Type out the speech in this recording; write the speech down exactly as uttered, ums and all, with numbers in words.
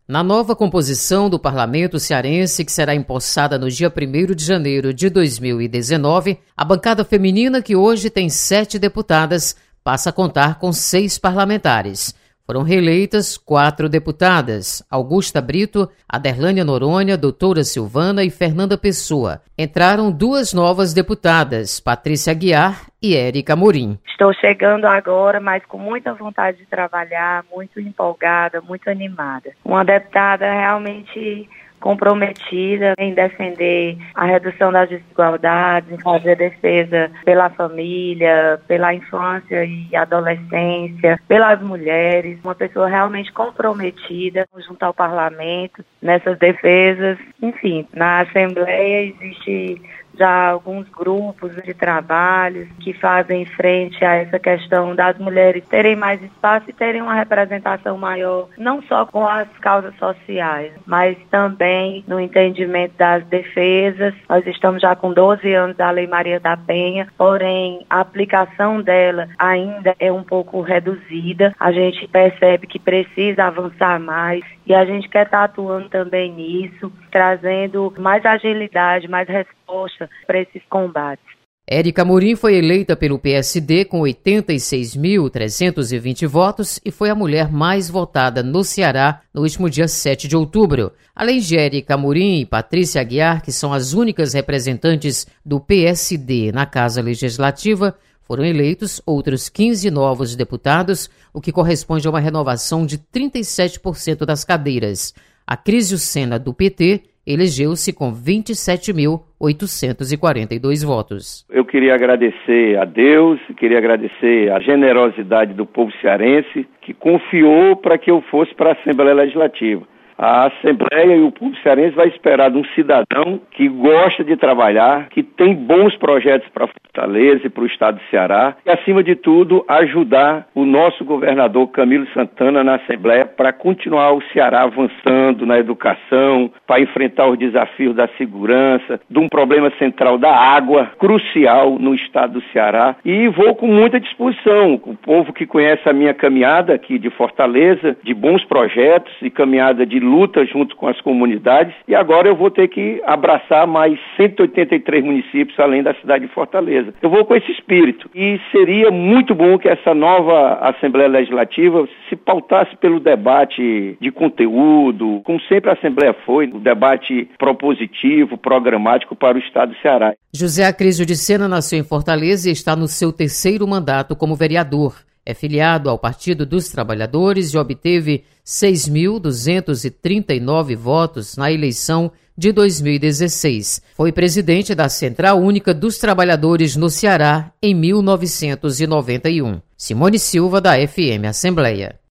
Na nova composição do Parlamento cearense, que será empossada no dia primeiro de janeiro de dois mil e dezenove, a bancada feminina, que hoje tem sete deputadas, passa a contar com seis parlamentares. Foram reeleitas quatro deputadas: Augusta Brito, Aderlânia Noronha, Doutora Silvana e Fernanda Pessoa. Entraram duas novas deputadas, Patrícia Aguiar e Érica Amorim. Estou chegando agora, mas com muita vontade de trabalhar, muito empolgada, muito animada. Uma deputada realmente comprometida em defender a redução das desigualdades, em fazer defesa pela família, pela infância e adolescência, pelas mulheres. Uma pessoa realmente comprometida junto ao parlamento nessas defesas. Enfim, na Assembleia existe já alguns grupos de trabalhos que fazem frente a essa questão das mulheres terem mais espaço e terem uma representação maior, não só com as causas sociais, mas também no entendimento das defesas. Nós estamos já com doze anos da Lei Maria da Penha, porém a aplicação dela ainda é um pouco reduzida. A gente percebe que precisa avançar mais e a gente quer estar atuando também nisso, trazendo mais agilidade, mais resposta para esses combates. Érica Amorim foi eleita pelo P S D com oitenta e seis mil trezentos e vinte votos e foi a mulher mais votada no Ceará no último dia sete de outubro. Além de Érica Amorim e Patrícia Aguiar, que são as únicas representantes do P S D na Casa Legislativa, foram eleitos outros quinze novos deputados, o que corresponde a uma renovação de trinta e sete por cento das cadeiras. A Crisio Sena, do P T, elegeu-se com vinte e sete mil oitocentos e quarenta e dois votos. Eu queria agradecer a Deus, queria agradecer a generosidade do povo cearense, que confiou para que eu fosse para a Assembleia Legislativa. A Assembleia e o povo cearense vai esperar de um cidadão que gosta de trabalhar, que tem bons projetos para Fortaleza e para o estado do Ceará e, acima de tudo, ajudar o nosso governador Camilo Santana na Assembleia para continuar o Ceará avançando na educação, para enfrentar os desafios da segurança, de um problema central da água, crucial no estado do Ceará. E vou com muita disposição. O povo que conhece a minha caminhada aqui de Fortaleza, de bons projetos e caminhada de luta junto com as comunidades, e agora eu vou ter que abraçar mais cento e oitenta e três municípios além da cidade de Fortaleza. Eu vou com esse espírito e seria muito bom que essa nova Assembleia Legislativa se pautasse pelo debate de conteúdo, como sempre a Assembleia foi, o debate propositivo, programático para o estado do Ceará. José Acrísio de Sena nasceu em Fortaleza e está no seu terceiro mandato como vereador. É filiado ao Partido dos Trabalhadores e obteve seis mil duzentos e trinta e nove votos na eleição de dois mil e dezesseis. Foi presidente da Central Única dos Trabalhadores no Ceará em mil novecentos e noventa e um. Simone Silva, da F M Assembleia.